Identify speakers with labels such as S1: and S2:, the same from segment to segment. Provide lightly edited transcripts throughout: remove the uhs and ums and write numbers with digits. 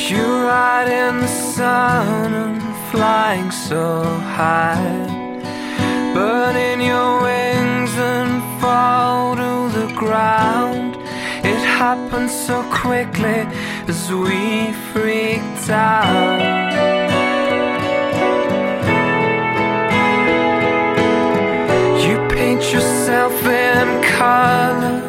S1: You're right in the sun and flying so high, burning your wings and fall to the ground. It happened so quickly as we freaked out. You paint yourself in colors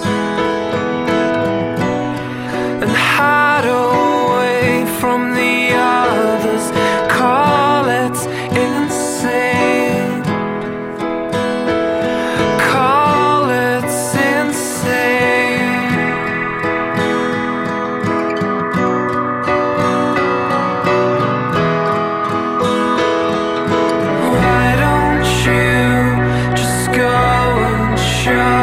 S1: and hide away from the others. Call it insane. Call it insane. Why don't you just go and show